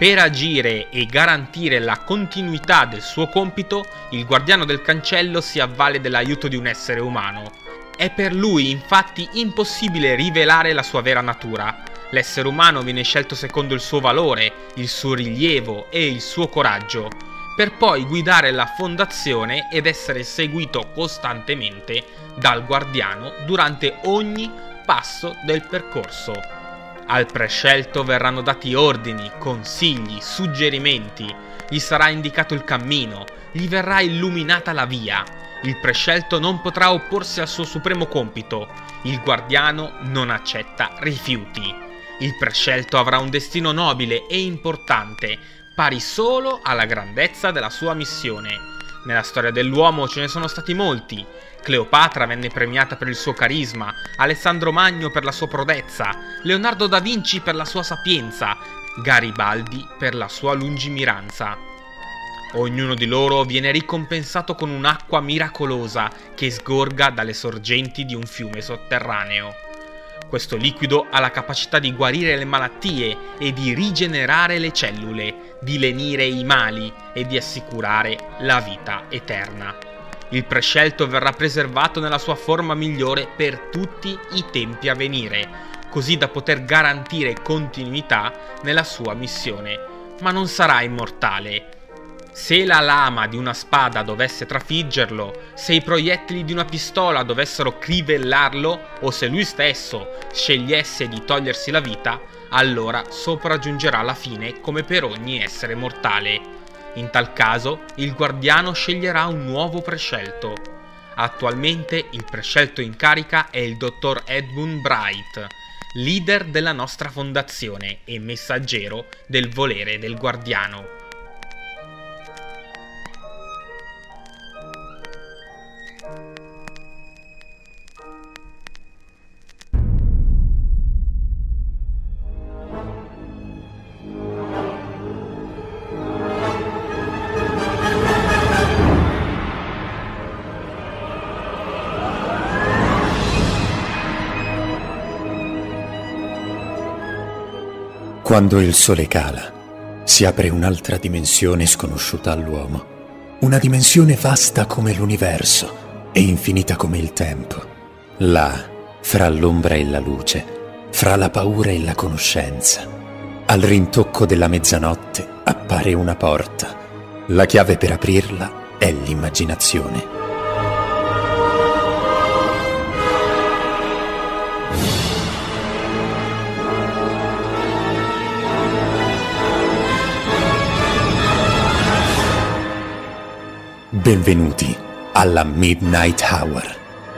Per agire e garantire la continuità del suo compito, il guardiano del cancello si avvale dell'aiuto di un essere umano. È per lui infatti impossibile rivelare la sua vera natura. L'essere umano viene scelto secondo il suo valore, il suo rilievo e il suo coraggio, per poi guidare la fondazione ed essere seguito costantemente dal guardiano durante ogni passo del percorso. Al prescelto verranno dati ordini, consigli, suggerimenti, gli sarà indicato il cammino, gli verrà illuminata la via. Il prescelto non potrà opporsi al suo supremo compito. Il guardiano non accetta rifiuti. Il prescelto avrà un destino nobile e importante, pari solo alla grandezza della sua missione. Nella storia dell'uomo ce ne sono stati molti. Cleopatra venne premiata per il suo carisma, Alessandro Magno per la sua prodezza, Leonardo da Vinci per la sua sapienza, Garibaldi per la sua lungimiranza. Ognuno di loro viene ricompensato con un'acqua miracolosa che sgorga dalle sorgenti di un fiume sotterraneo. Questo liquido ha la capacità di guarire le malattie e di rigenerare le cellule, di lenire i mali e di assicurare la vita eterna. Il prescelto verrà preservato nella sua forma migliore per tutti i tempi a venire, così da poter garantire continuità nella sua missione, ma non sarà immortale. Se la lama di una spada dovesse trafiggerlo, se i proiettili di una pistola dovessero crivellarlo, o se lui stesso scegliesse di togliersi la vita, allora sopraggiungerà la fine come per ogni essere mortale. In tal caso, il guardiano sceglierà un nuovo prescelto. Attualmente il prescelto in carica è il dottor Edmund Bright, leader della nostra fondazione e messaggero del volere del guardiano. Quando il sole cala, si apre un'altra dimensione sconosciuta all'uomo. Una dimensione vasta come l'universo e infinita come il tempo. Là, fra l'ombra e la luce, fra la paura e la conoscenza, al rintocco della mezzanotte appare una porta. La chiave per aprirla è l'immaginazione. Benvenuti alla Midnight Hour.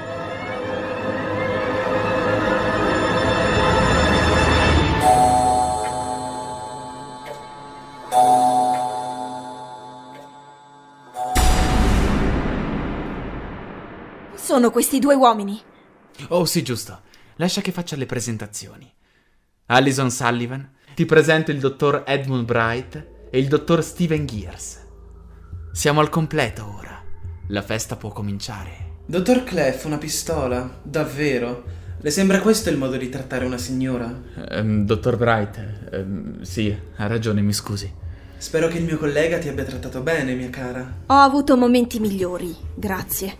Sono questi due uomini? Oh sì, giusto. Lascia che faccia le presentazioni. Alison Sullivan, ti presento il dottor Edmund Bright e il dottor Steven Gears. Siamo al completo ora. La festa può cominciare. Dottor Clef, una pistola? Davvero? Le sembra questo il modo di trattare una signora? Dottor Bright, sì, ha ragione, mi scusi. Spero che il mio collega ti abbia trattato bene, mia cara. Ho avuto momenti migliori, grazie.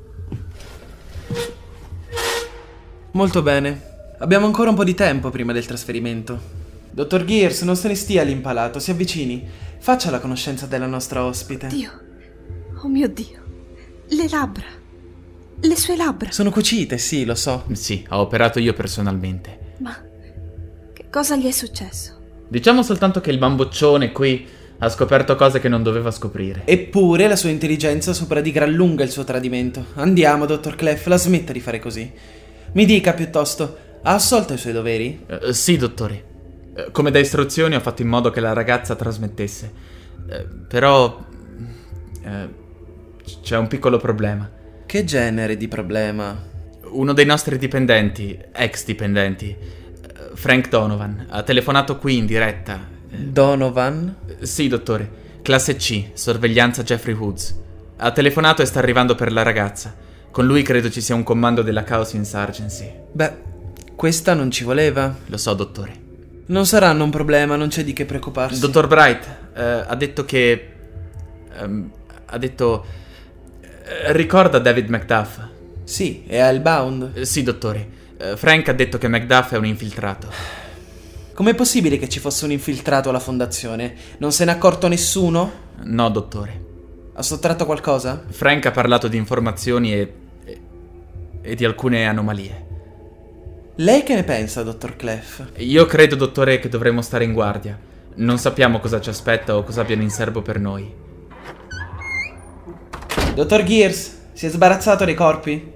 Molto bene. Abbiamo ancora un po' di tempo prima del trasferimento. Dottor Gears, non se ne stia all'impalato, si avvicini. Faccia la conoscenza della nostra ospite. Dio, oh mio Dio, le labbra, le sue labbra. Sono cucite, sì, lo so. Sì, ho operato io personalmente. Ma che cosa gli è successo? Diciamo soltanto che il bamboccione qui ha scoperto cose che non doveva scoprire. Eppure la sua intelligenza supera di gran lunga il suo tradimento. Andiamo, dottor Clef, la smetta di fare così. Mi dica piuttosto, ha assolto i suoi doveri? Sì, dottore. Come da istruzioni ho fatto in modo che la ragazza trasmettesse. Però c'è un piccolo problema. Che genere di problema? Uno dei nostri dipendenti, ex dipendenti, Frank Donovan, ha telefonato qui in diretta. Donovan? Sì, dottore. Classe C, sorveglianza Jeffrey Woods. Ha telefonato e sta arrivando per la ragazza. Con lui credo ci sia un comando della Chaos Insurgency. Beh, questa non ci voleva. Lo so, dottore. Non saranno un problema, non c'è di che preoccuparsi. Dottor Bright ha detto che... ha detto... ricorda David Macduff? Sì, è a Hellbound. Sì, dottore. Frank ha detto che Macduff è un infiltrato. Com'è possibile che ci fosse un infiltrato alla fondazione? Non se n'è accorto nessuno? No, dottore. Ha sottratto qualcosa? Frank ha parlato di informazioni e di alcune anomalie. Lei che ne pensa, dottor Clef? Io credo, dottore, che dovremmo stare in guardia. Non sappiamo cosa ci aspetta o cosa abbiano in serbo per noi. Dottor Gears, si è sbarazzato dei corpi?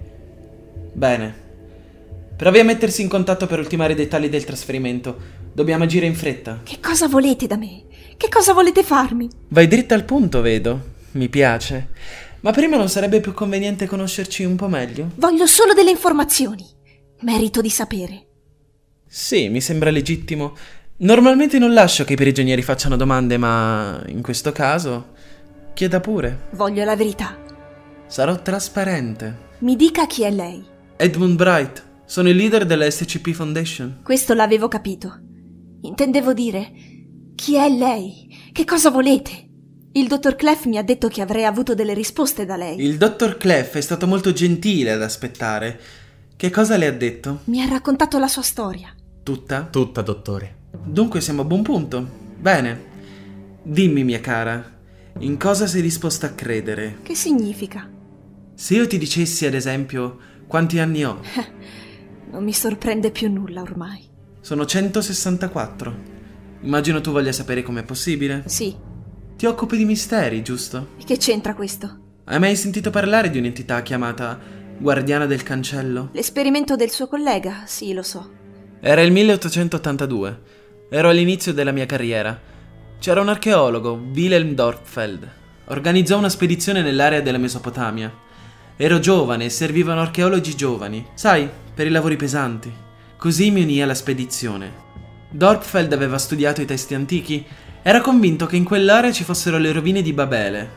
Bene. Provi a mettersi in contatto per ultimare i dettagli del trasferimento. Dobbiamo agire in fretta. Che cosa volete da me? Che cosa volete farmi? Vai dritta al punto, vedo. Mi piace. Ma prima non sarebbe più conveniente conoscerci un po' meglio? Voglio solo delle informazioni. Merito di sapere. Sì, mi sembra legittimo. Normalmente non lascio che i prigionieri facciano domande, ma in questo caso chieda pure. Voglio la verità. Sarò trasparente. Mi dica chi è lei. Edmund Bright. Sono il leader della SCP Foundation. Questo l'avevo capito. Intendevo dire, chi è lei? Che cosa volete? Il dottor Clef mi ha detto che avrei avuto delle risposte da lei. Il dottor Clef è stato molto gentile ad aspettare. Che cosa le ha detto? Mi ha raccontato la sua storia. Tutta? Tutta, dottore. Dunque siamo a buon punto. Bene. Dimmi, mia cara, in cosa sei disposta a credere? Che significa? Se io ti dicessi, ad esempio, quanti anni ho? Non mi sorprende più nulla ormai. Sono 164. Immagino tu voglia sapere com'è possibile. Sì. Ti occupi di misteri, giusto? E che c'entra questo? Hai mai sentito parlare di un'entità chiamata Guardiana del Cancello? L'esperimento del suo collega, sì, lo so. Era il 1882. Ero all'inizio della mia carriera. C'era un archeologo, Wilhelm Dorpfeld. Organizzò una spedizione nell'area della Mesopotamia. Ero giovane e servivano archeologi giovani, sai, per i lavori pesanti. Così mi unì alla spedizione. Dorpfeld aveva studiato i testi antichi. Era convinto che in quell'area ci fossero le rovine di Babele.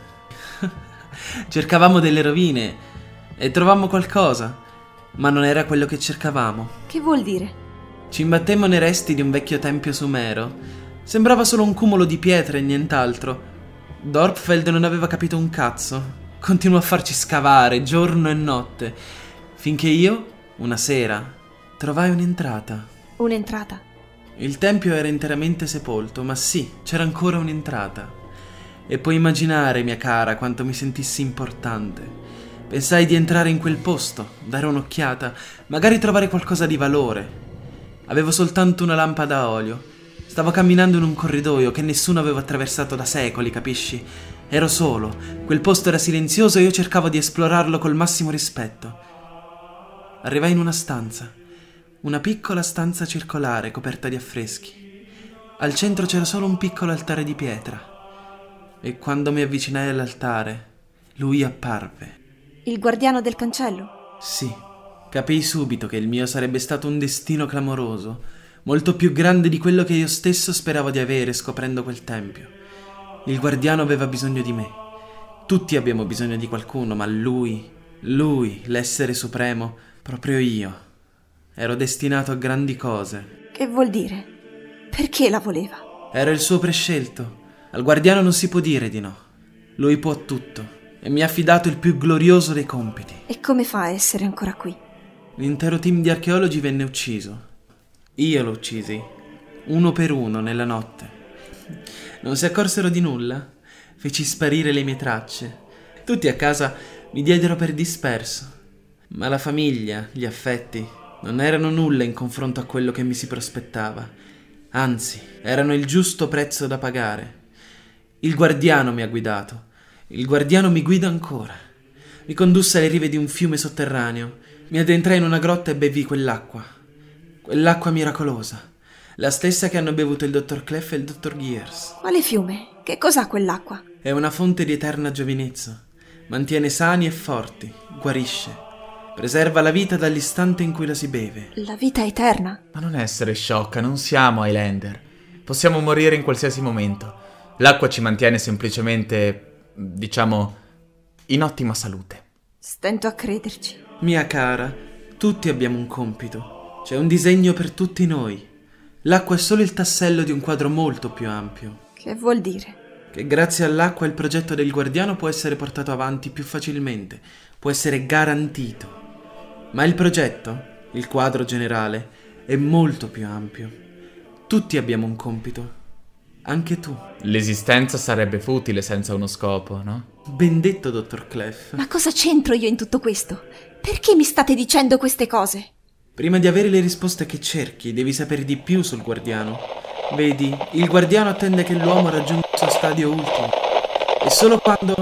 Cercavamo delle rovine e trovammo qualcosa, ma non era quello che cercavamo. Che vuol dire? Ci imbattemmo nei resti di un vecchio tempio sumero. Sembrava solo un cumulo di pietre e nient'altro. Dorpfeld non aveva capito un cazzo. Continuò a farci scavare giorno e notte, finché io, una sera, trovai un'entrata. Un'entrata? Il tempio era interamente sepolto, ma sì, c'era ancora un'entrata. E puoi immaginare, mia cara, quanto mi sentissi importante. Pensai di entrare in quel posto, dare un'occhiata, magari trovare qualcosa di valore. Avevo soltanto una lampada a olio. Stavo camminando in un corridoio che nessuno aveva attraversato da secoli, capisci? Ero solo, quel posto era silenzioso e io cercavo di esplorarlo col massimo rispetto. Arrivai in una stanza, una piccola stanza circolare coperta di affreschi. Al centro c'era solo un piccolo altare di pietra. E quando mi avvicinai all'altare, lui apparve. Il guardiano del cancello? Sì, capii subito che il mio sarebbe stato un destino clamoroso, molto più grande di quello che io stesso speravo di avere scoprendo quel tempio. Il guardiano aveva bisogno di me. Tutti abbiamo bisogno di qualcuno, ma lui, l'essere supremo, proprio io, ero destinato a grandi cose. Che vuol dire? Perché la voleva? Era il suo prescelto. Al guardiano non si può dire di no. Lui può tutto e mi ha affidato il più glorioso dei compiti. E come fa a essere ancora qui? L'intero team di archeologi venne ucciso. Io lo uccisi, uno per uno, nella notte. Non si accorsero di nulla. Feci sparire le mie tracce. Tutti a casa mi diedero per disperso. Ma la famiglia, gli affetti, non erano nulla in confronto a quello che mi si prospettava. Anzi, erano il giusto prezzo da pagare. Il guardiano mi ha guidato. Il guardiano mi guida ancora. Mi condusse alle rive di un fiume sotterraneo. Mi addentrai in una grotta e bevi quell'acqua. Quell'acqua miracolosa. La stessa che hanno bevuto il dottor Clef e il dottor Gears. Quale fiume? Che cos'ha quell'acqua? È una fonte di eterna giovinezza. Mantiene sani e forti, guarisce. Preserva la vita dall'istante in cui la si beve. La vita eterna? Ma non essere sciocca, non siamo Highlander. Possiamo morire in qualsiasi momento. L'acqua ci mantiene semplicemente, diciamo, in ottima salute. Stento a crederci. Mia cara, tutti abbiamo un compito. C'è un disegno per tutti noi. L'acqua è solo il tassello di un quadro molto più ampio. Che vuol dire? Che grazie all'acqua il progetto del guardiano può essere portato avanti più facilmente, può essere garantito. Ma il progetto, il quadro generale, è molto più ampio. Tutti abbiamo un compito. Anche tu. L'esistenza sarebbe futile senza uno scopo, no? Ben detto, dottor Clef. Ma cosa c'entro io in tutto questo? Perché mi state dicendo queste cose? Prima di avere le risposte che cerchi, devi sapere di più sul guardiano. Vedi, il guardiano attende che l'uomo raggiunga il suo stadio ultimo. E solo quando...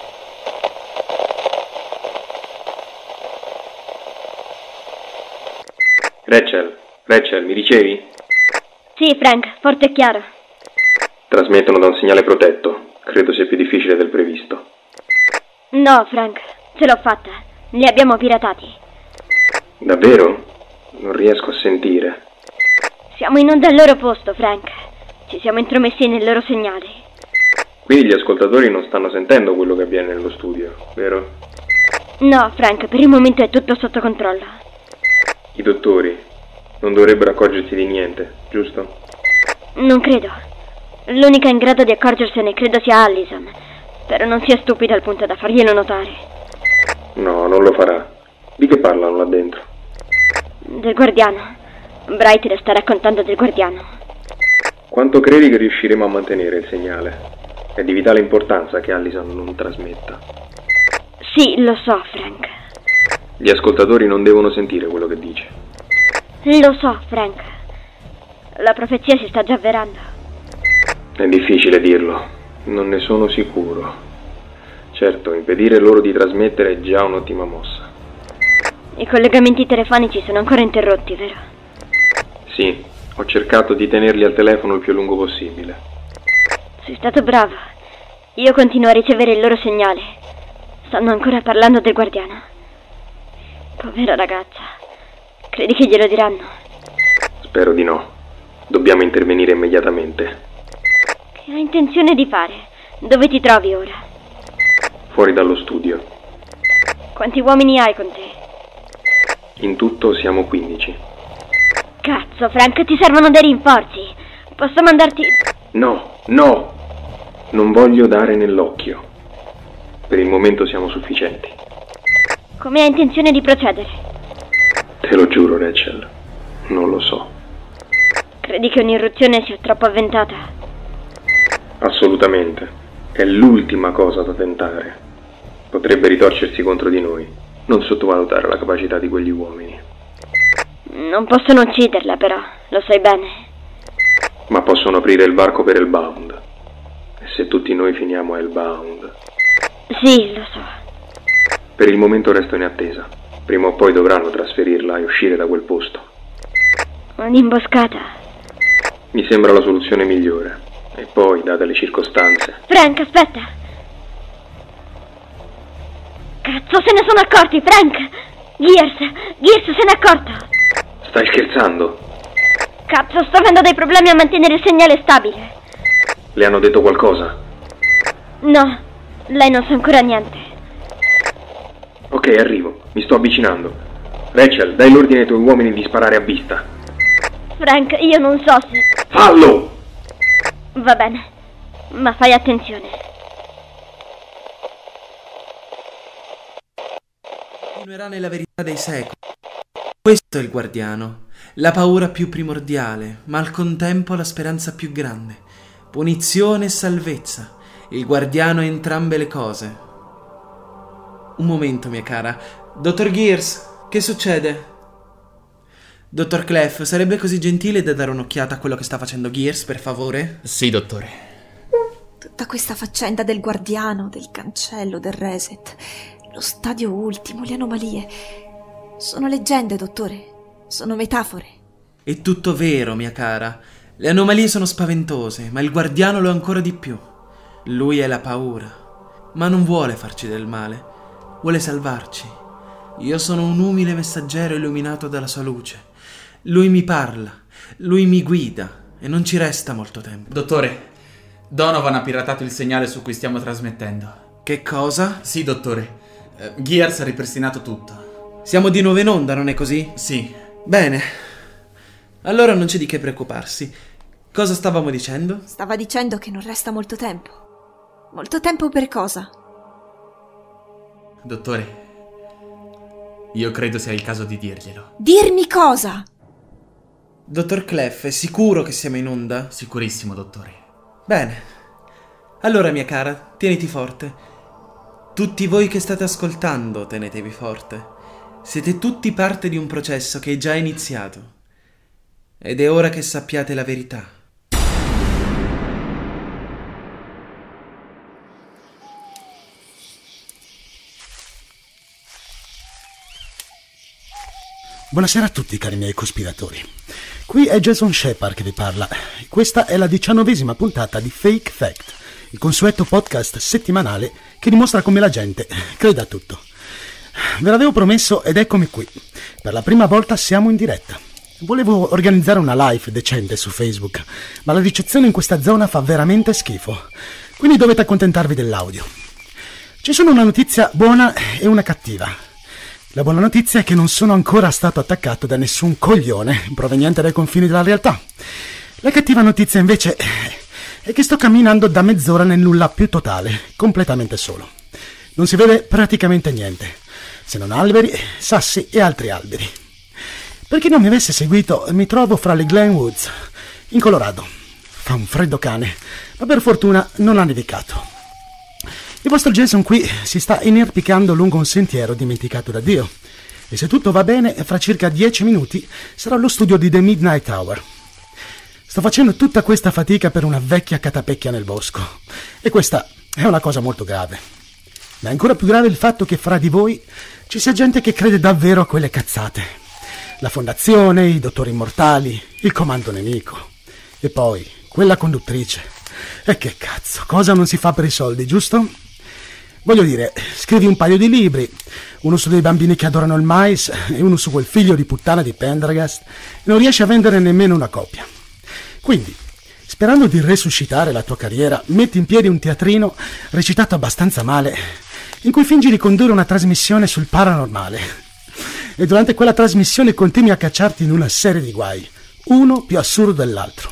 Rachel, mi ricevi? Sì, Frank, forte e chiaro. Trasmettono da un segnale protetto. Credo sia più difficile del previsto. No, Frank, ce l'ho fatta. Li abbiamo piratati. Davvero? Non riesco a sentire. Siamo in onda al loro posto, Frank. Ci siamo intromessi nel loro segnale. Quindi gli ascoltatori non stanno sentendo quello che avviene nello studio, vero? No, Frank, per il momento è tutto sotto controllo. I dottori non dovrebbero accorgersi di niente, giusto? Non credo. L'unica in grado di accorgersene credo sia Allison. Però non sia stupido al punto da farglielo notare. No, non lo farà. Di che parlano là dentro? Del guardiano. Bright le sta raccontando del guardiano. Quanto credi che riusciremo a mantenere il segnale? È di vitale importanza che Allison non trasmetta. Sì, lo so, Frank. Gli ascoltatori non devono sentire quello che dice. Lo so, Frank. La profezia si sta già avverando. È difficile dirlo, non ne sono sicuro. Certo, impedire loro di trasmettere è già un'ottima mossa. I collegamenti telefonici sono ancora interrotti, vero? Sì, ho cercato di tenerli al telefono il più a lungo possibile. Sei stato bravo. Io continuo a ricevere il loro segnale. Stanno ancora parlando del guardiano. Povera ragazza. Credi che glielo diranno? Spero di no. Dobbiamo intervenire immediatamente. Che hai intenzione di fare? Dove ti trovi ora? Fuori dallo studio. Quanti uomini hai con te? In tutto siamo 15. Cazzo, Frank, ti servono dei rinforzi. Posso mandarti... No! Non voglio dare nell'occhio. Per il momento siamo sufficienti. Come hai intenzione di procedere? Te lo giuro, Rachel. Non lo so. Credi che un'irruzione sia troppo avventata? Assolutamente. È l'ultima cosa da tentare. Potrebbe ritorcersi contro di noi. Non sottovalutare la capacità di quegli uomini. Non possono ucciderla, però. Lo sai bene. Ma possono aprire il varco per Hellbound. E se tutti noi finiamo a Hellbound... Sì, lo so. Per il momento resto in attesa. Prima o poi dovranno trasferirla e uscire da quel posto. Un'imboscata. Mi sembra la soluzione migliore. E poi, date le circostanze... Frank, aspetta! Cazzo, se ne sono accorti, Frank! Gears se n'è accorto! Stai scherzando? Cazzo, sto avendo dei problemi a mantenere il segnale stabile. Le hanno detto qualcosa? No, lei non sa ancora niente. Ok, arrivo. Mi sto avvicinando. Rachel, dai l'ordine ai tuoi uomini di sparare a vista. Frank, io non so se... Fallo! Va bene, ma fai attenzione. Continuerà nella verità dei secoli. Questo è il guardiano. La paura più primordiale, ma al contempo la speranza più grande. Punizione e salvezza. Il guardiano è entrambe le cose. Un momento, mia cara. Dottor Gears, che succede? Dottor Clef, sarebbe così gentile da dare un'occhiata a quello che sta facendo Gears, per favore? Sì, dottore. Tutta questa faccenda del guardiano, del cancello, del reset, lo stadio ultimo, le anomalie, sono leggende, dottore. Sono metafore. È tutto vero, mia cara. Le anomalie sono spaventose, ma il guardiano lo è ancora di più. Lui è la paura, ma non vuole farci del male. Vuole salvarci. Io sono un umile messaggero illuminato dalla sua luce. Lui mi parla, lui mi guida e non ci resta molto tempo. Dottore, Donovan ha piratato il segnale su cui stiamo trasmettendo. Che cosa? Sì, dottore. Gears ha ripristinato tutto. Siamo di nuovo in onda, non è così? Sì. Bene. Allora non c'è di che preoccuparsi. Cosa stavamo dicendo? Stava dicendo che non resta molto tempo. Molto tempo per cosa? Dottore, io credo sia il caso di dirglielo. Dirmi cosa? Dottor Clef, è sicuro che siamo in onda? Sicurissimo, dottore. Bene. Allora, mia cara, tieniti forte. Tutti voi che state ascoltando, tenetevi forte. Siete tutti parte di un processo che è già iniziato. Ed è ora che sappiate la verità. Buonasera a tutti, cari miei cospiratori. Qui è Jason Shepard che vi parla. Questa è la 19ª puntata di Fake Fact, il consueto podcast settimanale che dimostra come la gente creda a tutto. Ve l'avevo promesso ed eccomi qui. Per la prima volta siamo in diretta. Volevo organizzare una live decente su Facebook, ma la ricezione in questa zona fa veramente schifo. Quindi dovete accontentarvi dell'audio. Ci sono una notizia buona e una cattiva. La buona notizia è che non sono ancora stato attaccato da nessun coglione proveniente dai confini della realtà. La cattiva notizia invece è che sto camminando da mezz'ora nel nulla più totale, completamente solo. Non si vede praticamente niente, se non alberi, sassi e altri alberi. Per chi non mi avesse seguito, mi trovo fra le Glen Woods, in Colorado. Fa un freddo cane, ma per fortuna non ha nevicato. Il vostro Jason qui si sta inerpicando lungo un sentiero dimenticato da Dio. E se tutto va bene, fra circa 10 minuti sarò allo studio di The Midnight Hour. Sto facendo tutta questa fatica per una vecchia catapecchia nel bosco. E questa è una cosa molto grave. Ma è ancora più grave il fatto che fra di voi ci sia gente che crede davvero a quelle cazzate. La fondazione, i dottori immortali, il comando nemico. E poi, quella conduttrice. E che cazzo, cosa non si fa per i soldi, giusto? Voglio dire, scrivi un paio di libri, uno su dei bambini che adorano il mais e uno su quel figlio di puttana di Pendergast, e non riesci a vendere nemmeno una copia. Quindi, sperando di resuscitare la tua carriera, metti in piedi un teatrino recitato abbastanza male, in cui fingi di condurre una trasmissione sul paranormale. E durante quella trasmissione continui a cacciarti in una serie di guai, uno più assurdo dell'altro.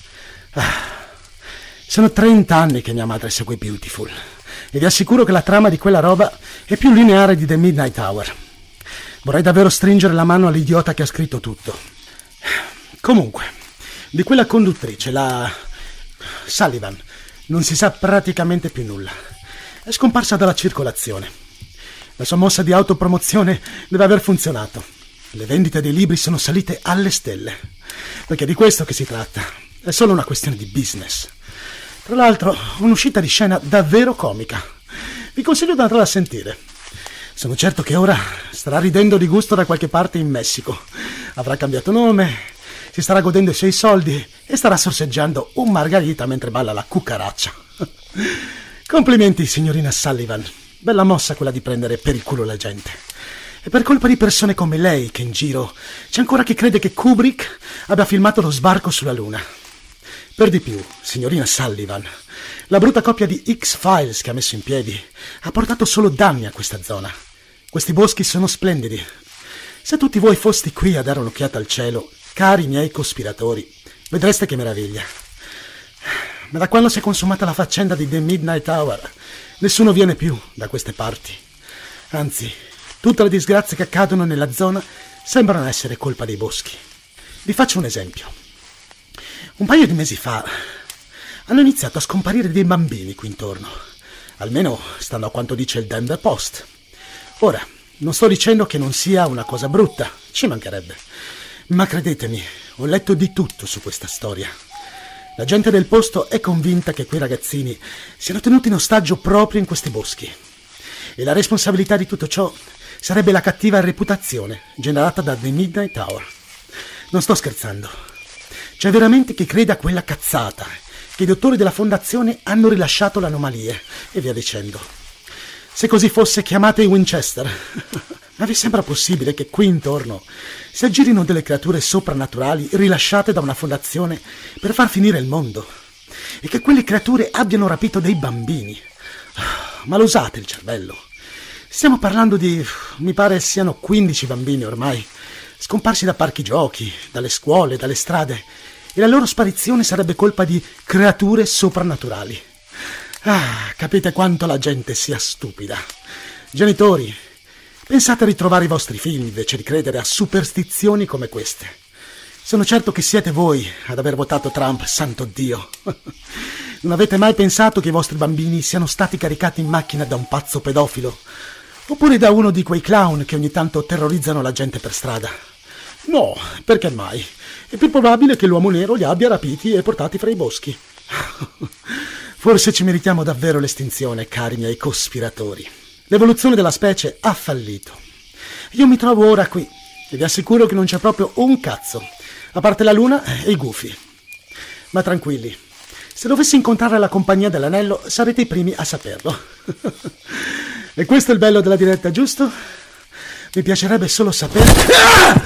Sono 30 anni che mia madre segue Beautiful. E vi assicuro che la trama di quella roba è più lineare di The Midnight Hour. Vorrei davvero stringere la mano all'idiota che ha scritto tutto. Comunque, di quella conduttrice, la Sullivan, non si sa praticamente più nulla. È scomparsa dalla circolazione. La sua mossa di autopromozione deve aver funzionato. Le vendite dei libri sono salite alle stelle. Perché è di questo che si tratta. È solo una questione di business. Tra l'altro, un'uscita di scena davvero comica. Vi consiglio di andarla a sentire. Sono certo che ora starà ridendo di gusto da qualche parte in Messico. Avrà cambiato nome, si starà godendo i suoi soldi e starà sorseggiando un margarita mentre balla la cucaraccia. Complimenti, signorina Sullivan. Bella mossa quella di prendere per il culo la gente. È per colpa di persone come lei che in giro c'è ancora chi crede che Kubrick abbia filmato lo sbarco sulla Luna. Per di più, signorina Sullivan, la brutta coppia di X-Files che ha messo in piedi ha portato solo danni a questa zona. Questi boschi sono splendidi. Se tutti voi foste qui a dare un'occhiata al cielo, cari miei cospiratori, vedreste che meraviglia. Ma da quando si è consumata la faccenda di The Midnight Hour, nessuno viene più da queste parti. Anzi, tutte le disgrazie che accadono nella zona sembrano essere colpa dei boschi. Vi faccio un esempio. Un paio di mesi fa hanno iniziato a scomparire dei bambini qui intorno, almeno stando a quanto dice il Denver Post. Ora, non sto dicendo che non sia una cosa brutta, ci mancherebbe, ma credetemi, ho letto di tutto su questa storia. La gente del posto è convinta che quei ragazzini siano tenuti in ostaggio proprio in questi boschi. E la responsabilità di tutto ciò sarebbe la cattiva reputazione generata da The Midnight Hour. Non sto scherzando. C'è veramente chi crede a quella cazzata, che i dottori della fondazione hanno rilasciato le anomalie, e via dicendo. Se così fosse, chiamate i Winchester. Ma vi sembra possibile che qui intorno si aggirino delle creature soprannaturali rilasciate da una fondazione per far finire il mondo? E che quelle creature abbiano rapito dei bambini? Ma lo usate il cervello? Stiamo parlando di, mi pare siano 15 bambini ormai, scomparsi da parchi giochi, dalle scuole, dalle strade, e la loro sparizione sarebbe colpa di creature soprannaturali. Ah, capite quanto la gente sia stupida. Genitori, pensate a ritrovare i vostri figli invece di credere a superstizioni come queste. Sono certo che siete voi ad aver votato Trump, santo Dio. Non avete mai pensato che i vostri bambini siano stati caricati in macchina da un pazzo pedofilo? Oppure da uno di quei clown che ogni tanto terrorizzano la gente per strada? No, perché mai? È più probabile che l'uomo nero li abbia rapiti e portati fra i boschi. Forse ci meritiamo davvero l'estinzione, cari miei cospiratori. L'evoluzione della specie ha fallito. Io mi trovo ora qui e vi assicuro che non c'è proprio un cazzo, a parte la luna e i gufi. Ma tranquilli, se dovessi incontrare la compagnia dell'anello sarete i primi a saperlo. E questo è il bello della diretta, giusto? Mi piacerebbe solo sapere... Ah!